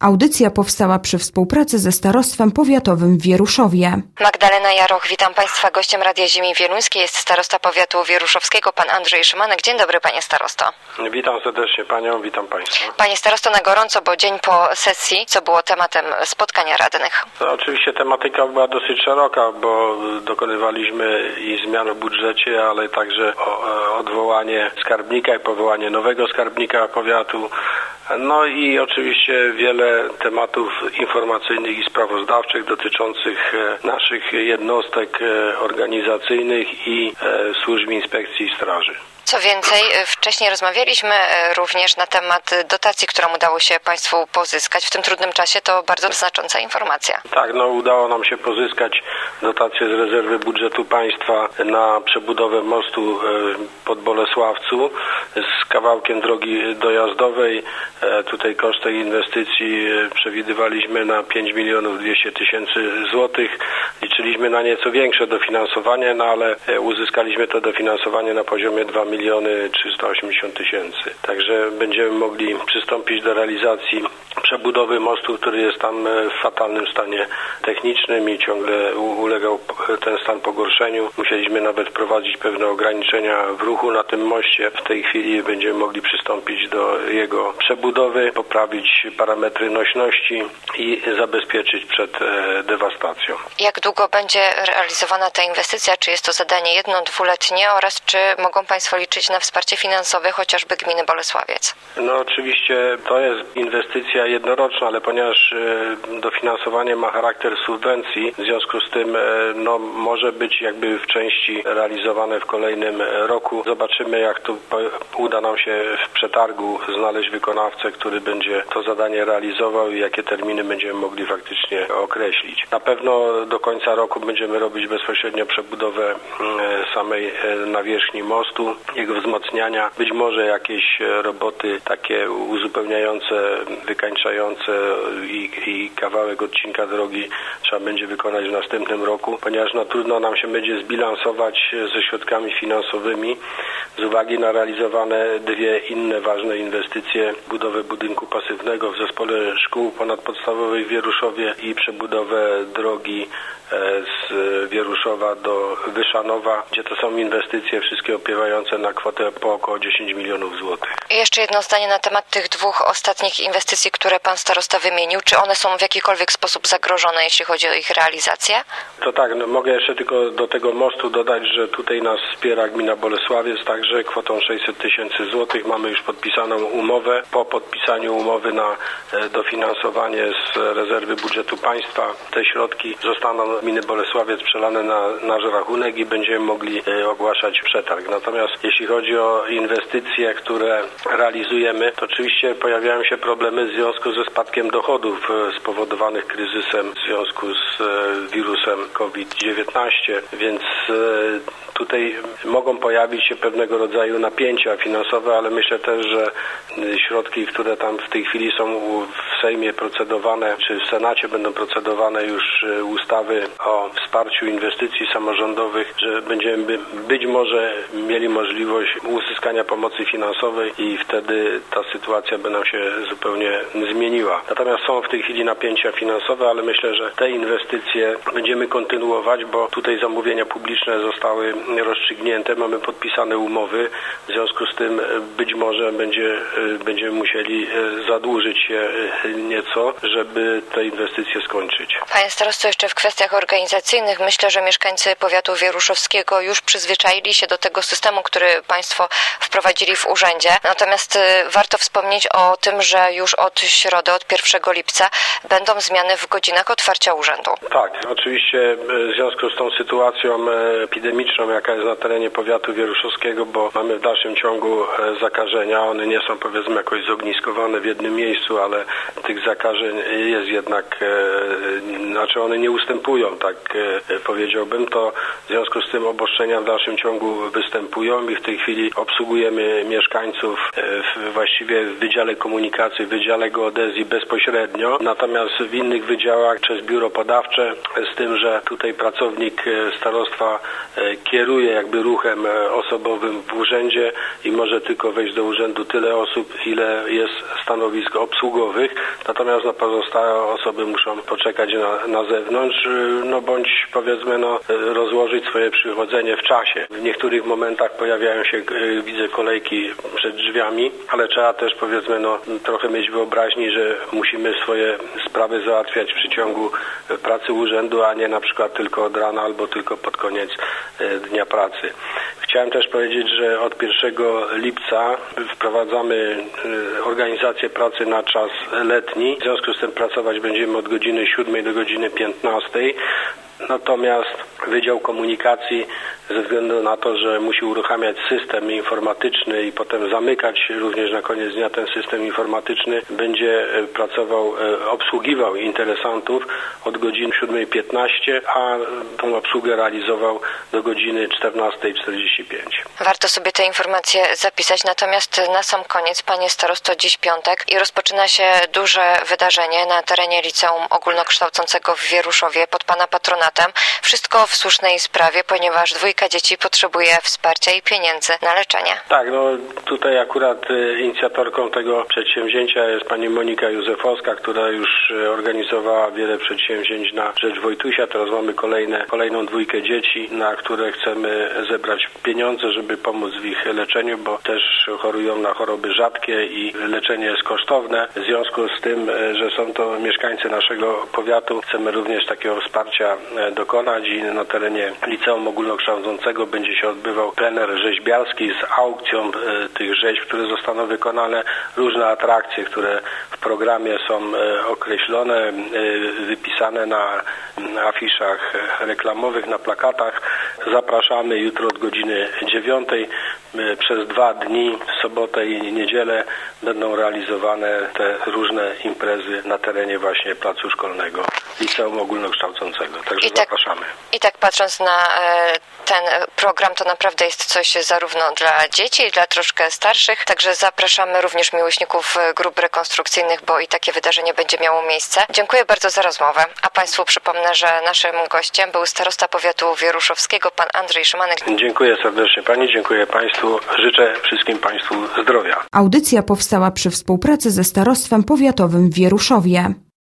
Audycja powstała przy współpracy ze Starostwem Powiatowym w Wieruszowie. Magdalena Jaroch, witam Państwa. Gościem Radia Ziemi Wieluńskiej jest starosta powiatu wieruszowskiego, pan Andrzej Szymanek. Dzień dobry, panie starosto. Witam serdecznie panią, witam państwa. Panie starosto, na gorąco, bo dzień po sesji, co było tematem spotkania radnych? To oczywiście tematyka była dosyć szeroka, bo dokonywaliśmy i zmian w budżecie, ale także odwołanie skarbnika i powołanie nowego skarbnika powiatu. No i oczywiście wiele tematów informacyjnych i sprawozdawczych dotyczących naszych jednostek organizacyjnych i służb inspekcji i straży. Co więcej, wcześniej rozmawialiśmy również na temat dotacji, którą udało się Państwu pozyskać w tym trudnym czasie. To bardzo znacząca informacja. Tak, udało nam się pozyskać dotację z rezerwy budżetu państwa na przebudowę mostu pod Bolesławcu z kawałkiem drogi dojazdowej. Tutaj koszt tej inwestycji przewidywaliśmy na 5 200 000 złotych. Liczyliśmy na nieco większe dofinansowanie, ale uzyskaliśmy to dofinansowanie na poziomie 2 380 000. Także będziemy mogli przystąpić do realizacji przebudowy mostu, który jest tam w fatalnym stanie technicznym i ciągle ulegał ten stan pogorszeniu. Musieliśmy nawet wprowadzić pewne ograniczenia w ruchu na tym moście. W tej chwili będziemy mogli przystąpić do jego przebudowy, poprawić parametry nośności i zabezpieczyć przed dewastacją. Jak długo będzie realizowana ta inwestycja? Czy jest to zadanie jedno-dwuletnie oraz czy mogą Państwo liczyć na wsparcie finansowe chociażby gminy Bolesławiec? Oczywiście to jest inwestycja jednoroczna, ale ponieważ dofinansowanie ma charakter subwencji, w związku z tym może być jakby w części realizowane w kolejnym roku. Zobaczymy, jak to uda nam się w przetargu znaleźć wykonawcę, który będzie to zadanie realizował i jakie terminy będziemy mogli faktycznie określić. Na pewno do końca roku będziemy robić bezpośrednio przebudowę samej nawierzchni mostu, jego wzmocniania, być może jakieś roboty takie uzupełniające, wykańczające i kawałek odcinka drogi trzeba będzie wykonać w następnym roku, ponieważ trudno nam się będzie zbilansować ze środkami finansowymi z uwagi na realizowane dwie inne ważne inwestycje: budowę budynku pasywnego w zespole szkół ponadpodstawowych w Wieruszowie i przebudowę drogi z Wieruszowa do Wyszanowa, gdzie to są inwestycje wszystkie opiewające na kwotę po około 10 milionów złotych. I jeszcze jedno zdanie na temat tych dwóch ostatnich inwestycji, które pan starosta wymienił. Czy one są w jakikolwiek sposób zagrożone, jeśli chodzi o ich realizację? To tak, mogę jeszcze tylko do tego mostu dodać, że tutaj nas wspiera gmina Bolesławiec także kwotą 600 000 złotych. Mamy już podpisaną umowę. Po podpisaniu umowy na dofinansowanie z rezerwy budżetu państwa te środki zostaną gminy Bolesławiec przelane na nasz rachunek i będziemy mogli ogłaszać przetarg. Natomiast jeśli chodzi o inwestycje, które realizujemy, to oczywiście pojawiają się problemy w związku ze spadkiem dochodów spowodowanych kryzysem w związku z wirusem COVID-19, więc tutaj mogą pojawić się pewnego rodzaju napięcia finansowe, ale myślę też, że środki, które tam w tej chwili są w Sejmie procedowane, czy w Senacie będą procedowane już ustawy o wsparciu inwestycji samorządowych, że będziemy być może mieli możliwość uzyskania pomocy finansowej i wtedy ta sytuacja by nam się zupełnie zmieniła. Natomiast są w tej chwili napięcia finansowe, ale myślę, że te inwestycje będziemy kontynuować, bo tutaj zamówienia publiczne zostały rozstrzygnięte, mamy podpisane umowy, w związku z tym być może będziemy musieli zadłużyć się nieco, żeby te inwestycje skończyć. Panie starosto, jeszcze w kwestiach organizacyjnych myślę, że mieszkańcy powiatu wieruszowskiego już przyzwyczaili się do tego systemu, który Państwo wprowadzili w urzędzie. Natomiast warto wspomnieć o tym, że już od środy, od 1 lipca będą zmiany w godzinach otwarcia urzędu. Tak, oczywiście w związku z tą sytuacją epidemiczną, jaka jest na terenie powiatu wieruszowskiego, bo mamy w dalszym ciągu zakażenia. One nie są, powiedzmy, jakoś zogniskowane w jednym miejscu, ale tych zakażeń jest jednak, one nie ustępują, tak powiedziałbym. To w związku z tym obostrzenia w dalszym ciągu występują i w tej chwili obsługujemy mieszkańców właściwie w Wydziale Komunikacji, w Wydziale Geodezji bezpośrednio, natomiast w innych wydziałach przez biuro podawcze, z tym, że tutaj pracownik starostwa kieruje jakby ruchem osobowym w urzędzie i może tylko wejść do urzędu tyle osób, ile jest stanowisk obsługowych. natomiast pozostałe osoby muszą poczekać na zewnątrz, bądź powiedzmy rozłożyć swoje przychodzenie w czasie. W niektórych momentach pojawiają się, widzę, kolejki przed drzwiami, ale trzeba też powiedzmy trochę mieć wyobraźni, że musimy swoje sprawy załatwiać w przeciągu pracy urzędu, a nie na przykład tylko od rana albo tylko pod koniec dnia pracy. Chciałem też powiedzieć, że od 1 lipca wprowadzamy organizację pracy na czas letni. W związku z tym pracować będziemy od godziny 7 do godziny 15. Natomiast Wydział Komunikacji, ze względu na to, że musi uruchamiać system informatyczny i potem zamykać również na koniec dnia ten system informatyczny, będzie obsługiwał interesantów od godziny 7:15, a tą obsługę realizował do godziny 14:45. Warto sobie te informacje zapisać, natomiast na sam koniec, panie starosto, dziś piątek i rozpoczyna się duże wydarzenie na terenie Liceum Ogólnokształcącego w Wieruszowie pod pana patronatem. Wszystko w słusznej sprawie, ponieważ 2 dzieci potrzebuje wsparcia i pieniędzy na leczenie. Tak, tutaj akurat inicjatorką tego przedsięwzięcia jest pani Monika Józefowska, która już organizowała wiele przedsięwzięć na rzecz Wojtusia. Teraz mamy kolejną 2 dzieci, na które chcemy zebrać pieniądze, żeby pomóc w ich leczeniu, bo też chorują na choroby rzadkie i leczenie jest kosztowne. W związku z tym, że są to mieszkańcy naszego powiatu, chcemy również takiego wsparcia dokonać i na terenie Liceum Ogólnokształcącego będzie się odbywał plener rzeźbiarski z aukcją tych rzeźb, które zostaną wykonane, różne atrakcje, które w programie są określone, wypisane na afiszach reklamowych, na plakatach. Zapraszamy jutro od godziny 9. Przez 2 dni, sobotę i niedzielę, będą realizowane te różne imprezy na terenie właśnie placu szkolnego Liceum Ogólnokształcącego. Także zapraszamy. I tak patrząc na ten program, to naprawdę jest coś zarówno dla dzieci, dla troszkę starszych, także zapraszamy również miłośników grup rekonstrukcyjnych, bo i takie wydarzenie będzie miało miejsce. Dziękuję bardzo za rozmowę, a państwu przypomnę, że naszym gościem był starosta powiatu wieruszowskiego, pan Andrzej Szymanek. Dziękuję serdecznie pani, dziękuję państwu, życzę wszystkim państwu zdrowia. Audycja powstała przy współpracy ze Starostwem Powiatowym w Wieruszowie.